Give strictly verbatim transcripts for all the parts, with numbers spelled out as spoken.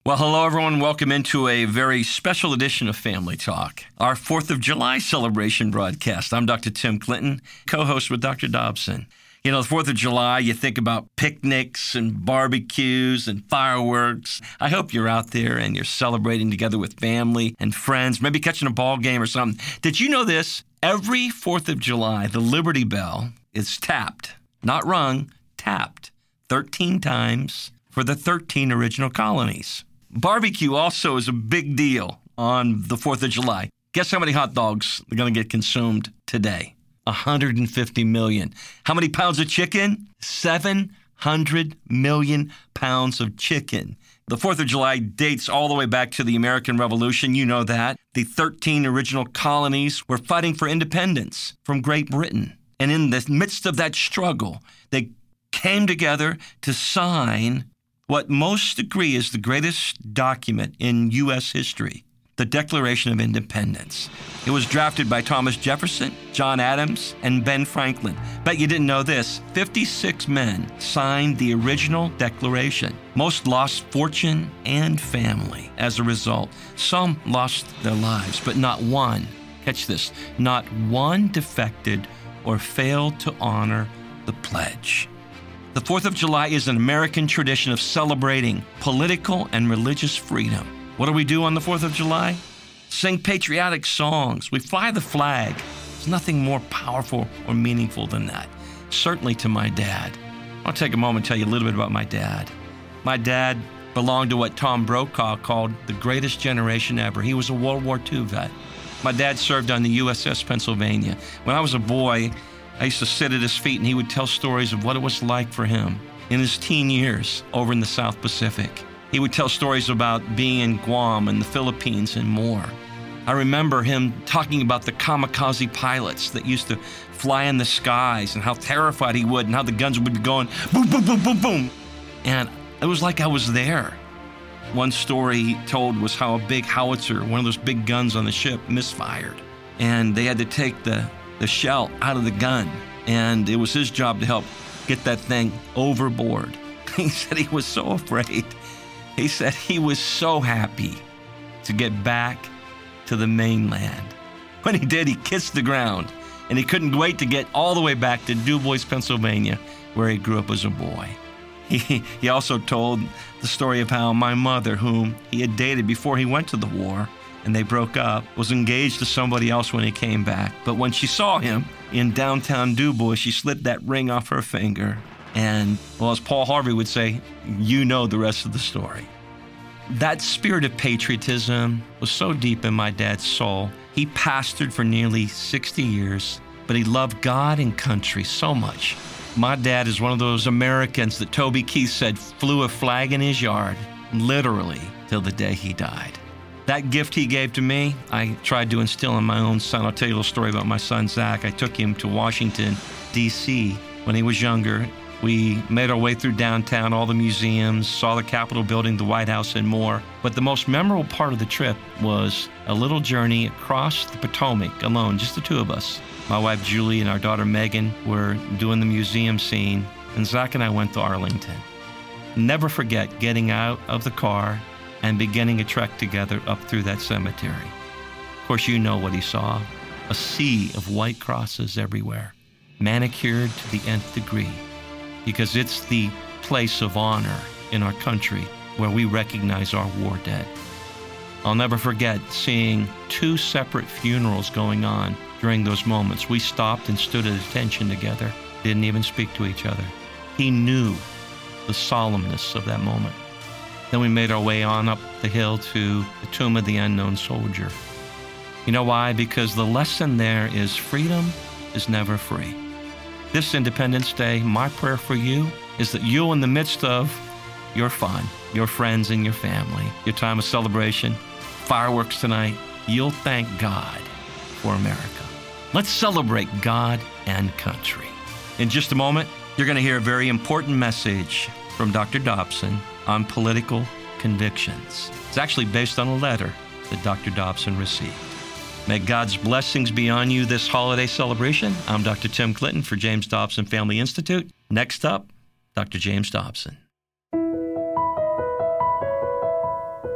Well, hello, everyone. Welcome into a very special edition of Family Talk, our fourth of July celebration broadcast. I'm Doctor Tim Clinton, co-host with Doctor Dobson. You know, the fourth of July, you think about picnics and barbecues and fireworks. I hope you're out there and you're celebrating together with family and friends, maybe catching a ball game or something. Did you know this? Every fourth of July, the Liberty Bell is tapped, not rung, tapped thirteen times for the thirteen original colonies. Barbecue also is a big deal on the fourth of July. Guess how many hot dogs are going to get consumed today? one hundred fifty million. How many pounds of chicken? seven hundred million pounds of chicken. The fourth of July dates all the way back to the American Revolution. You know that. The thirteen original colonies were fighting for independence from Great Britain. And in the midst of that struggle, they came together to sign what most agree is the greatest document in U S history, the Declaration of Independence. It was drafted by Thomas Jefferson, John Adams, and Ben Franklin. Bet you didn't know this. fifty-six men signed the original declaration. Most lost fortune and family as a result. Some lost their lives, but not one, catch this, not one defected or failed to honor the pledge. The fourth of July is an American tradition of celebrating political and religious freedom. What do we do on the fourth of July? Sing patriotic songs. We fly the flag. There's nothing more powerful or meaningful than that. Certainly to my dad. I'll take a moment and tell you a little bit about my dad. My dad belonged to what Tom Brokaw called the greatest generation ever. He was a World War Two vet. My dad served on the U S S Pennsylvania. When I was a boy, I used to sit at his feet and he would tell stories of what it was like for him in his teen years over in the South Pacific. He would tell stories about being in Guam and the Philippines and more. I remember him talking about the kamikaze pilots that used to fly in the skies and how terrified he would and how the guns would be going boom, boom, boom, boom, boom. And it was like I was there. One story he told was how a big howitzer, one of those big guns on the ship, misfired. And they had to take the, the shell out of the gun. And it was his job to help get that thing overboard. He said he was so afraid. He said he was so happy to get back to the mainland. When he did, he kissed the ground, and he couldn't wait to get all the way back to DuBois, Pennsylvania, where he grew up as a boy. He, he also told the story of how my mother, whom he had dated before he went to the war, and they broke up, was engaged to somebody else when he came back. But when she saw him in downtown DuBois, she slipped that ring off her finger. And, well, as Paul Harvey would say, you know the rest of the story. That spirit of patriotism was so deep in my dad's soul. He pastored for nearly sixty years, but he loved God and country so much. My dad is one of those Americans that Toby Keith said flew a flag in his yard, literally, till the day he died. That gift he gave to me, I tried to instill in my own son. I'll tell you a little story about my son, Zach. I took him to Washington, D C when he was younger. We made our way through downtown, all the museums, saw the Capitol building, the White House, and more. But the most memorable part of the trip was a little journey across the Potomac alone, just the two of us. My wife, Julie, and our daughter, Megan, were doing the museum scene, and Zach and I went to Arlington. Never forget getting out of the car and beginning a trek together up through that cemetery. Of course, you know what he saw, a sea of white crosses everywhere, manicured to the nth degree. Because it's the place of honor in our country where we recognize our war dead. I'll never forget seeing two separate funerals going on during those moments. We stopped and stood at attention together, didn't even speak to each other. He knew the solemnness of that moment. Then we made our way on up the hill to the Tomb of the Unknown Soldier. You know why? Because the lesson there is freedom is never free. This Independence Day, my prayer for you is that you, in the midst of your fun, your friends and your family, your time of celebration, fireworks tonight, you'll thank God for America. Let's celebrate God and country. In just a moment, you're going to hear a very important message from Doctor Dobson on political convictions. It's actually based on a letter that Doctor Dobson received. May God's blessings be on you this holiday celebration. I'm Doctor Tim Clinton for James Dobson Family Institute. Next up, Doctor James Dobson.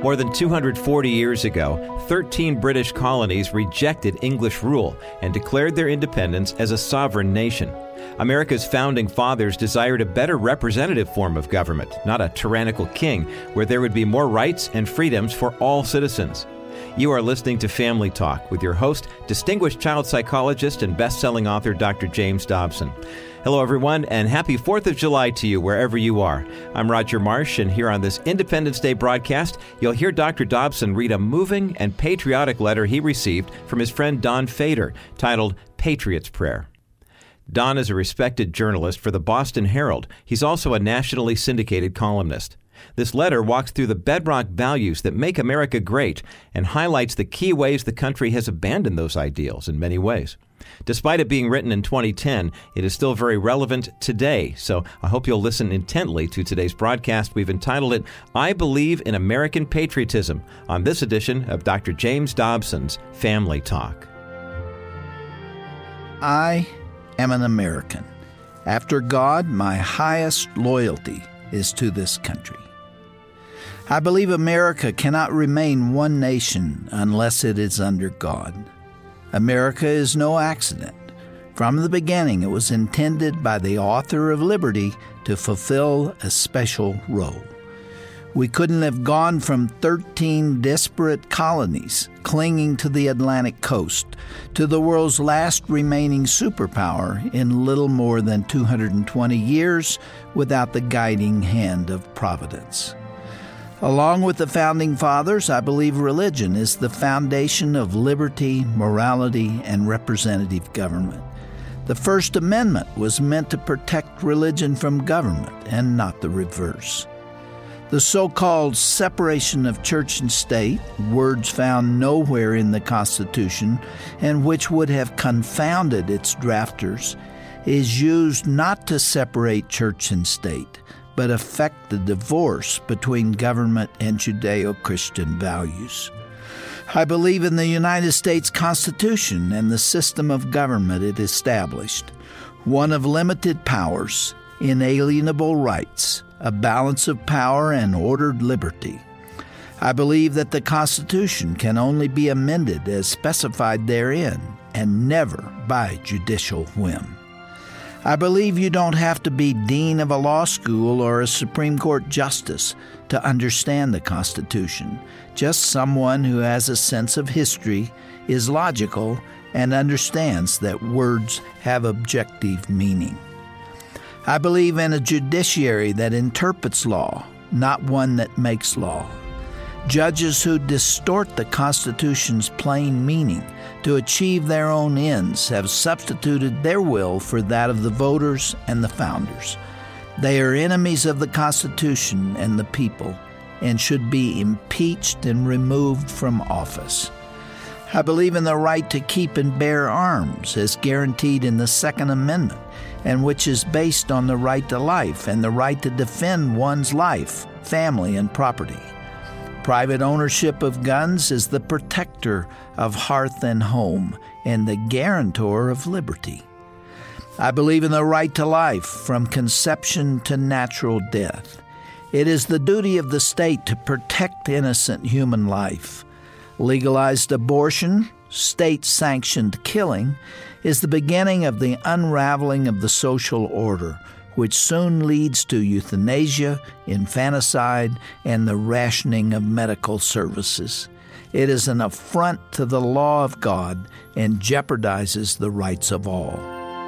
More than two hundred forty years ago, thirteen British colonies rejected English rule and declared their independence as a sovereign nation. America's founding fathers desired a better representative form of government, not a tyrannical king, where there would be more rights and freedoms for all citizens. You are listening to Family Talk with your host, distinguished child psychologist and best-selling author Doctor James Dobson. Hello, everyone, and happy fourth of July to you wherever you are. I'm Roger Marsh, and here on this Independence Day broadcast, you'll hear Doctor Dobson read a moving and patriotic letter he received from his friend Don Fader, titled Patriot's Prayer. Don is a respected journalist for the Boston Herald. He's also a nationally syndicated columnist. This letter walks through the bedrock values that make America great and highlights the key ways the country has abandoned those ideals in many ways. Despite it being written in twenty ten, it is still very relevant today, so I hope you'll listen intently to today's broadcast. We've entitled it, I Believe in American Patriotism, on this edition of Doctor James Dobson's Family Talk. I am an American. After God, my highest loyalty is to this country. I believe America cannot remain one nation unless it is under God. America is no accident. From the beginning, it was intended by the author of liberty to fulfill a special role. We couldn't have gone from thirteen disparate colonies clinging to the Atlantic coast to the world's last remaining superpower in little more than two hundred twenty years without the guiding hand of Providence. Along with the Founding Fathers, I believe religion is the foundation of liberty, morality, and representative government. The First Amendment was meant to protect religion from government and not the reverse. The so-called separation of church and state, words found nowhere in the Constitution and which would have confounded its drafters, is used not to separate church and state, but affect the divorce between government and Judeo-Christian values. I believe in the United States Constitution and the system of government it established, one of limited powers, inalienable rights, a balance of power, and ordered liberty. I believe that the Constitution can only be amended as specified therein, and never by judicial whim. I believe you don't have to be dean of a law school or a Supreme Court justice to understand the Constitution. Just someone who has a sense of history, is logical, and understands that words have objective meaning. I believe in a judiciary that interprets law, not one that makes law. Judges who distort the Constitution's plain meaning to achieve their own ends have substituted their will for that of the voters and the founders. They are enemies of the Constitution and the people and should be impeached and removed from office. I believe in the right to keep and bear arms as guaranteed in the Second Amendment, and which is based on the right to life and the right to defend one's life, family, and property. Private ownership of guns is the protector of hearth and home and the guarantor of liberty. I believe in the right to life from conception to natural death. It is the duty of the state to protect innocent human life. Legalized abortion, state-sanctioned killing, is the beginning of the unraveling of the social order, which soon leads to euthanasia, infanticide, and the rationing of medical services. It is an affront to the law of God and jeopardizes the rights of all.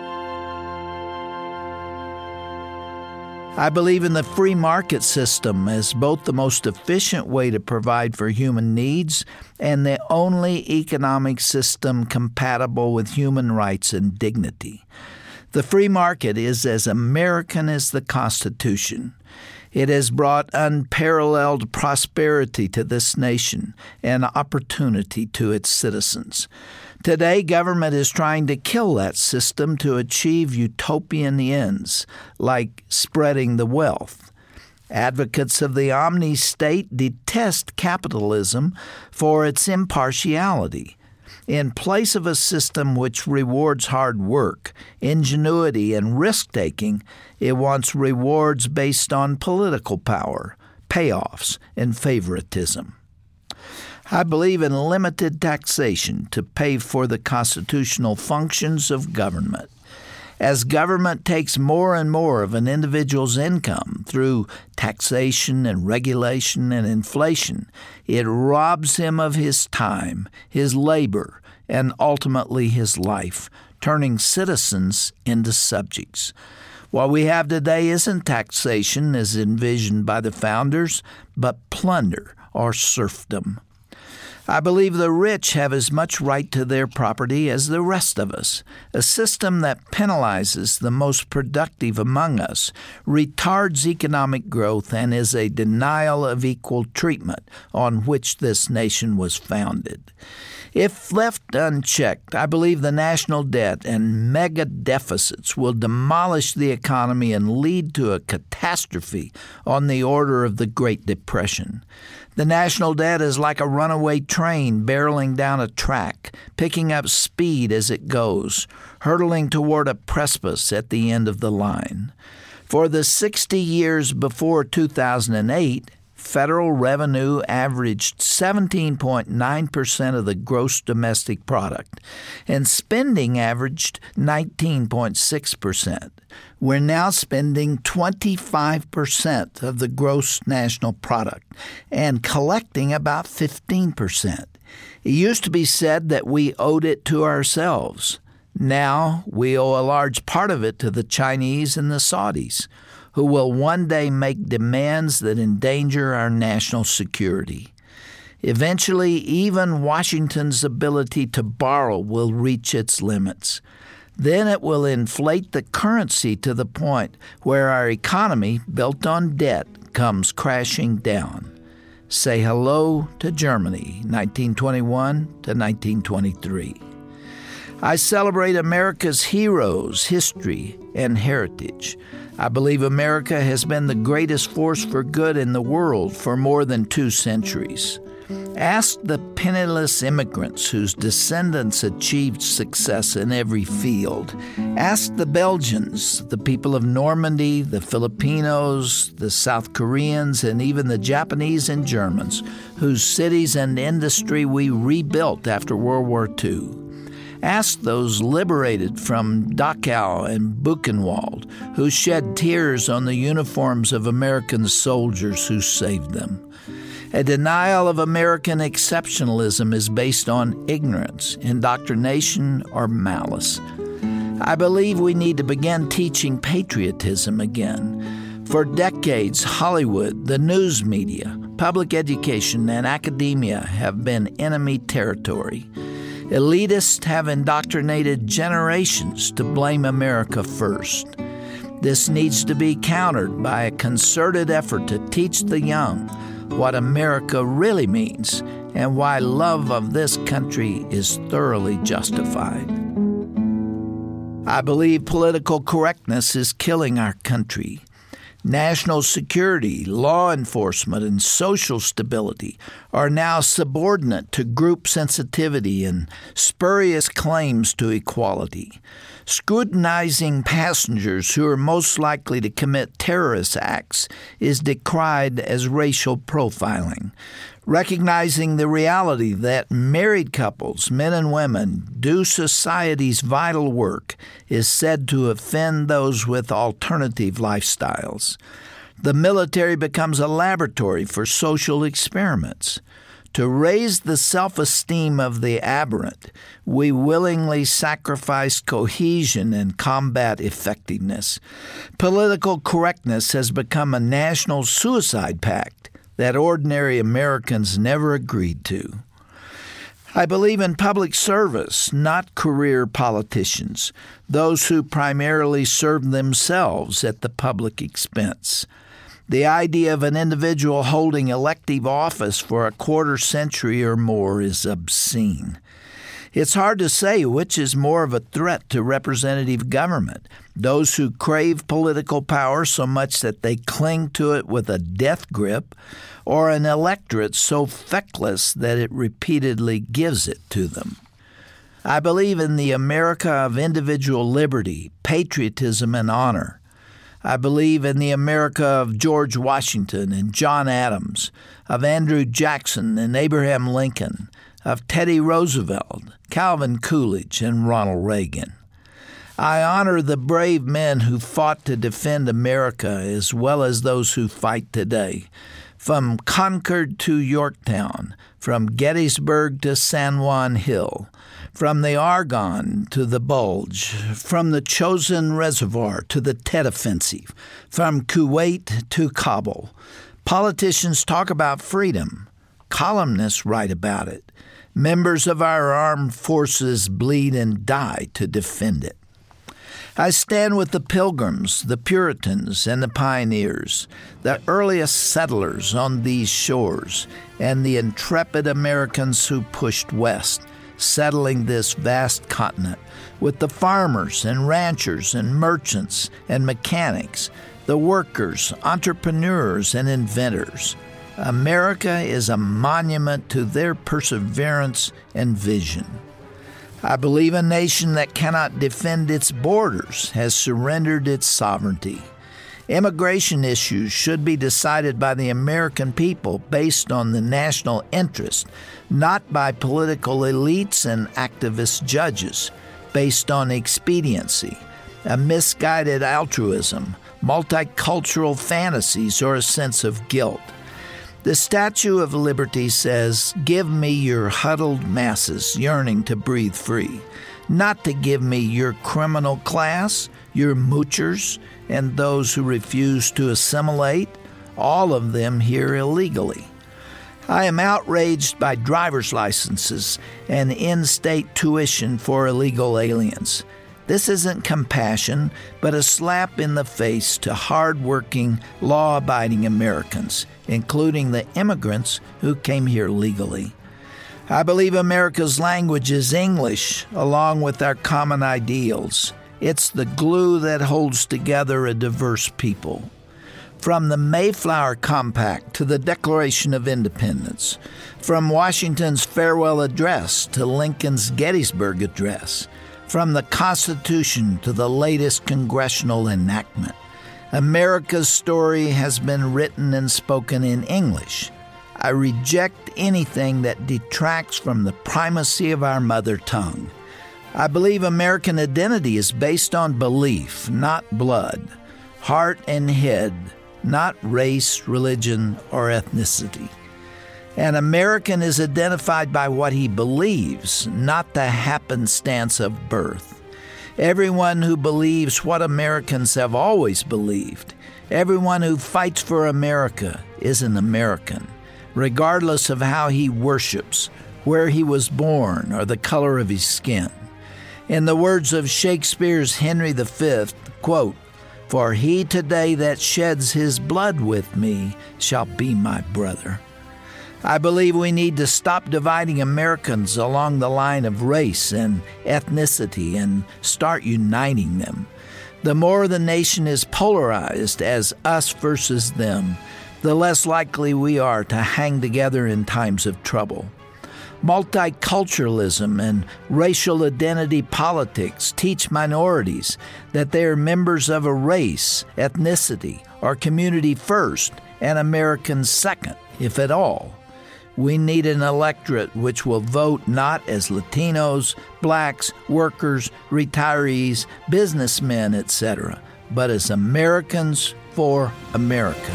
I believe in the free market system as both the most efficient way to provide for human needs and the only economic system compatible with human rights and dignity. The free market is as American as the Constitution. It has brought unparalleled prosperity to this nation and opportunity to its citizens. Today, government is trying to kill that system to achieve utopian ends, like spreading the wealth. Advocates of the omni-state detest capitalism for its impartiality. In place of a system which rewards hard work, ingenuity, and risk-taking, it wants rewards based on political power, payoffs, and favoritism. I believe in limited taxation to pay for the constitutional functions of government. As government takes more and more of an individual's income through taxation and regulation and inflation, it robs him of his time, his labor, and ultimately his life, turning citizens into subjects. What we have today isn't taxation as envisioned by the founders, but plunder or serfdom. I believe the rich have as much right to their property as the rest of us. A system that penalizes the most productive among us retards economic growth and is a denial of equal treatment on which this nation was founded. If left unchecked, I believe the national debt and mega deficits will demolish the economy and lead to a catastrophe on the order of the Great Depression. The national debt is like a runaway train barreling down a track, picking up speed as it goes, hurtling toward a precipice at the end of the line. For the sixty years before two thousand eight, federal revenue averaged seventeen point nine percent of the gross domestic product, and spending averaged nineteen point six percent. We're now spending twenty-five percent of the gross national product and collecting about fifteen percent. It used to be said that we owed it to ourselves. Now we owe a large part of it to the Chinese and the Saudis, who will one day make demands that endanger our national security. Eventually, even Washington's ability to borrow will reach its limits. Then it will inflate the currency to the point where our economy, built on debt, comes crashing down. Say hello to Germany, nineteen twenty-one to nineteen twenty-three. I celebrate America's heroes, history, and heritage. I believe America has been the greatest force for good in the world for more than two centuries. Ask the penniless immigrants whose descendants achieved success in every field. Ask the Belgians, the people of Normandy, the Filipinos, the South Koreans, and even the Japanese and Germans, whose cities and industry we rebuilt after World War Two. Ask those liberated from Dachau and Buchenwald, who shed tears on the uniforms of American soldiers who saved them. A denial of American exceptionalism is based on ignorance, indoctrination, or malice. I believe we need to begin teaching patriotism again. For decades, Hollywood, the news media, public education, and academia have been enemy territory. Elitists have indoctrinated generations to blame America first. This needs to be countered by a concerted effort to teach the young what America really means and why love of this country is thoroughly justified. I believe political correctness is killing our country. National security, law enforcement, and social stability are now subordinate to group sensitivity and spurious claims to equality. Scrutinizing passengers who are most likely to commit terrorist acts is decried as racial profiling. Recognizing the reality that married couples, men and women, do society's vital work is said to offend those with alternative lifestyles. The military becomes a laboratory for social experiments. To raise the self-esteem of the aberrant, we willingly sacrifice cohesion and combat effectiveness. Political correctness has become a national suicide pact that ordinary Americans never agreed to. I believe in public service, not career politicians, those who primarily serve themselves at the public expense. The idea of an individual holding elective office for a quarter century or more is obscene. It's hard to say which is more of a threat to representative government, those who crave political power so much that they cling to it with a death grip, or an electorate so feckless that it repeatedly gives it to them. I believe in the America of individual liberty, patriotism, and honor. I believe in the America of George Washington and John Adams, of Andrew Jackson and Abraham Lincoln, of Teddy Roosevelt, Calvin Coolidge, and Ronald Reagan. I honor the brave men who fought to defend America as well as those who fight today. From Concord to Yorktown, from Gettysburg to San Juan Hill, from the Argonne to the Bulge, from the Chosin Reservoir to the Tet Offensive, from Kuwait to Kabul. Politicians talk about freedom. Columnists write about it. Members of our armed forces bleed and die to defend it. I stand with the Pilgrims, the Puritans, and the pioneers, the earliest settlers on these shores, and the intrepid Americans who pushed west, settling this vast continent, with the farmers and ranchers and merchants and mechanics, the workers, entrepreneurs, and inventors. America is a monument to their perseverance and vision. I believe a nation that cannot defend its borders has surrendered its sovereignty. Immigration issues should be decided by the American people based on the national interest, not by political elites and activist judges, based on expediency, a misguided altruism, multicultural fantasies, or a sense of guilt. The Statue of Liberty says, "Give me your huddled masses yearning to breathe free," not to give me your criminal class, your moochers, and those who refuse to assimilate, all of them here illegally. I am outraged by driver's licenses and in-state tuition for illegal aliens. This isn't compassion, but a slap in the face to hard-working, law-abiding Americans, including the immigrants who came here legally. I believe America's language is English, along with our common ideals. It's the glue that holds together a diverse people. From the Mayflower Compact to the Declaration of Independence, from Washington's farewell address to Lincoln's Gettysburg Address, from the Constitution to the latest congressional enactment, America's story has been written and spoken in English. I reject anything that detracts from the primacy of our mother tongue. I believe American identity is based on belief, not blood, heart and head, not race, religion, or ethnicity. An American is identified by what he believes, not the happenstance of birth. Everyone who believes what Americans have always believed, everyone who fights for America is an American, regardless of how he worships, where he was born, or the color of his skin. In the words of Shakespeare's Henry the Fifth, quote, "For he today that sheds his blood with me shall be my brother." I believe we need to stop dividing Americans along the line of race and ethnicity and start uniting them. The more the nation is polarized as us versus them, the less likely we are to hang together in times of trouble. Multiculturalism and racial identity politics teach minorities that they are members of a race, ethnicity, or community first, and Americans second, if at all. We need an electorate which will vote not as Latinos, blacks, workers, retirees, businessmen, et cetera, but as Americans for America.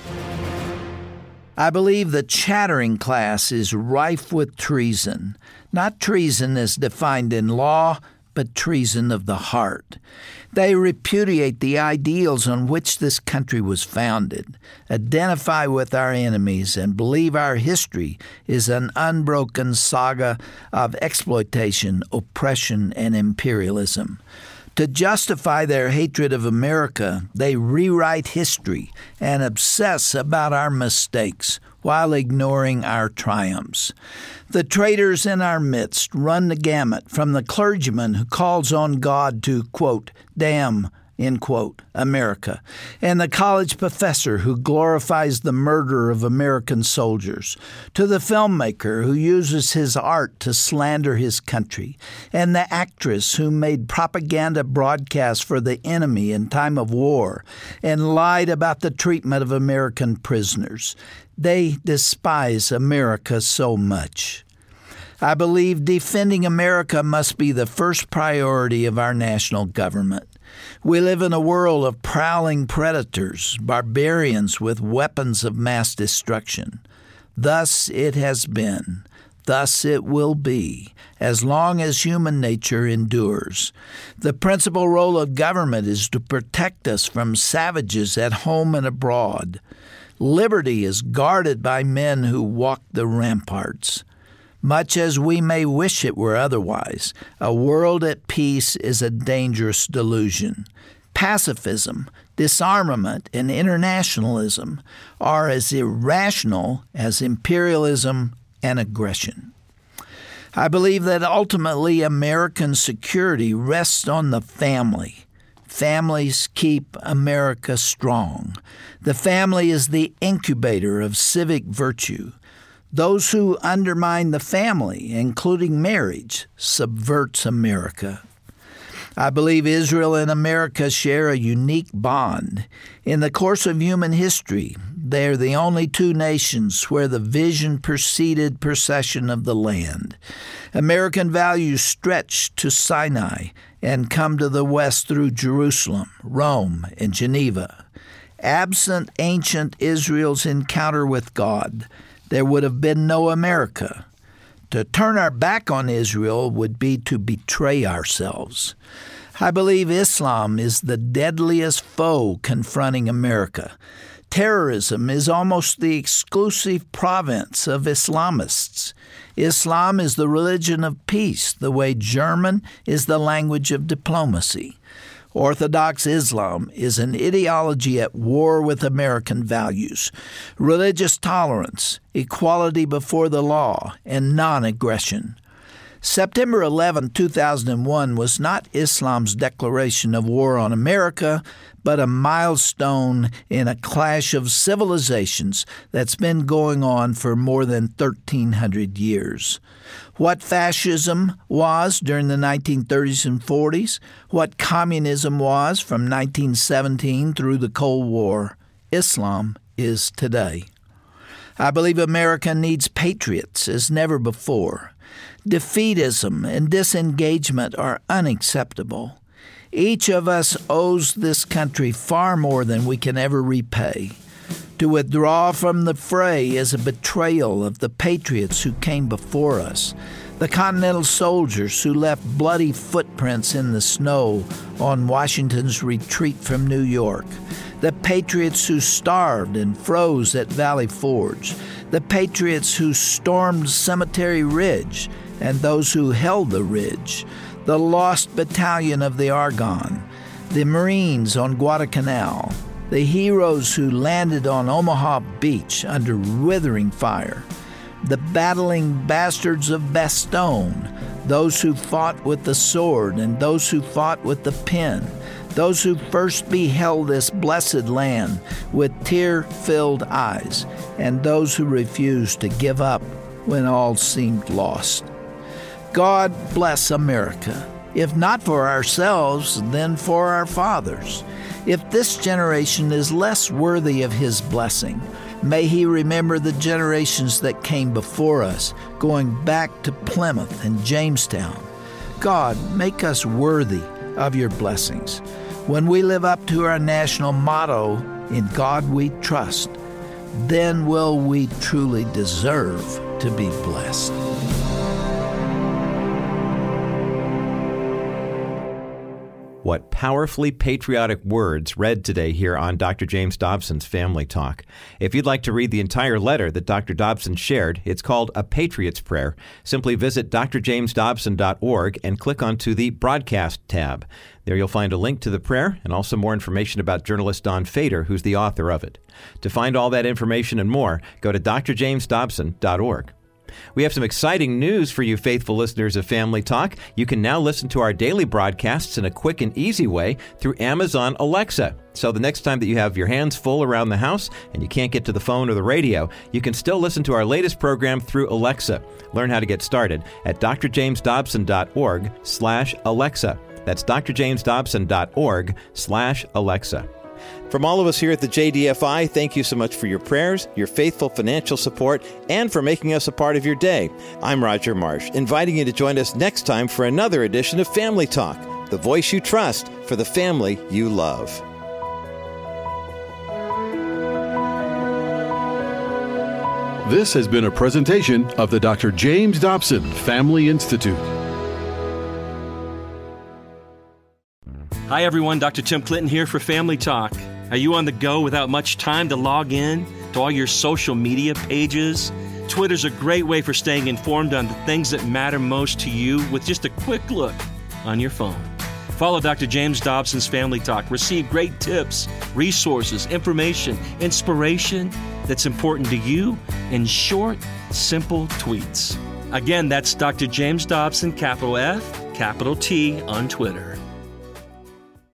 I believe the chattering class is rife with treason, not treason as defined in law, but treason of the heart. They repudiate the ideals on which this country was founded, identify with our enemies, and believe our history is an unbroken saga of exploitation, oppression, and imperialism. To justify their hatred of America, they rewrite history and obsess about our mistakes while ignoring our triumphs. The traitors in our midst run the gamut from the clergyman who calls on God to, quote, damn end quote, America, and the college professor who glorifies the murder of American soldiers, to the filmmaker who uses his art to slander his country, and the actress who made propaganda broadcasts for the enemy in time of war and lied about the treatment of American prisoners. They despise America so much. I believe defending America must be the first priority of our national government. We live in a world of prowling predators, barbarians with weapons of mass destruction. Thus it has been. Thus it will be, as long as human nature endures. The principal role of government is to protect us from savages at home and abroad. Liberty is guarded by men who walk the ramparts. Much as we may wish it were otherwise, a world at peace is a dangerous delusion. Pacifism, disarmament, and internationalism are as irrational as imperialism and aggression. I believe that ultimately American security rests on the family. Families keep America strong. The family is the incubator of civic virtue. Those who undermine the family, including marriage, subverts America. I believe Israel and America share a unique bond. In the course of human history, they are the only two nations where the vision preceded possession of the land. American values stretch to Sinai and come to the west through Jerusalem, Rome, and Geneva. Absent ancient Israel's encounter with God, there would have been no America. To turn our back on Israel would be to betray ourselves. I believe Islam is the deadliest foe confronting America. Terrorism is almost the exclusive province of Islamists. Islam is the religion of peace, the way German is the language of diplomacy. Orthodox Islam is an ideology at war with American values, religious tolerance, equality before the law, and non-aggression. September eleventh, two thousand one was not Islam's declaration of war on America, but a milestone in a clash of civilizations that's been going on for more than thirteen hundred years. What fascism was during the nineteen thirties and forties, what communism was from nineteen seventeen through the Cold War, Islam is today. I believe America needs patriots as never before. Defeatism and disengagement are unacceptable. Each of us owes this country far more than we can ever repay. To withdraw from the fray is a betrayal of the patriots who came before us, the Continental soldiers who left bloody footprints in the snow on Washington's retreat from New York, the patriots who starved and froze at Valley Forge, the patriots who stormed Cemetery Ridge, and those who held the ridge, the lost battalion of the Argonne, the Marines on Guadalcanal, the heroes who landed on Omaha Beach under withering fire, the battling bastards of Bastogne, those who fought with the sword and those who fought with the pen, those who first beheld this blessed land with tear-filled eyes, and those who refused to give up when all seemed lost. God bless America, if not for ourselves, then for our fathers. If this generation is less worthy of His blessing, may He remember the generations that came before us, going back to Plymouth and Jamestown. God, make us worthy of Your blessings. When we live up to our national motto, "In God we trust," then will we truly deserve to be blessed. What powerfully patriotic words read today here on Doctor James Dobson's Family Talk. If you'd like to read the entire letter that Doctor Dobson shared, it's called A Patriot's Prayer. Simply visit d r james dobson dot org and click onto the Broadcast tab. There you'll find a link to the prayer and also more information about journalist Don Fader, who's the author of it. To find all that information and more, go to d r james dobson dot org. We have some exciting news for you faithful listeners of Family Talk. You can now listen to our daily broadcasts in a quick and easy way through Amazon Alexa. So the next time that you have your hands full around the house and you can't get to the phone or the radio, you can still listen to our latest program through Alexa. Learn how to get started at d r james dobson dot org slash Alexa. That's d r james dobson dot org slash Alexa. From all of us here at the J D F I, thank you so much for your prayers, your faithful financial support, and for making us a part of your day. I'm Roger Marsh, inviting you to join us next time for another edition of Family Talk, the voice you trust for the family you love. This has been a presentation of the Doctor James Dobson Family Institute. Hi, everyone. Doctor Tim Clinton here for Family Talk. Are you on the go without much time to log in to all your social media pages? Twitter's a great way for staying informed on the things that matter most to you with just a quick look on your phone. Follow Doctor James Dobson's Family Talk. Receive great tips, resources, information, inspiration that's important to you in short, simple tweets. Again, that's Doctor James Dobson, capital F, capital T, on Twitter.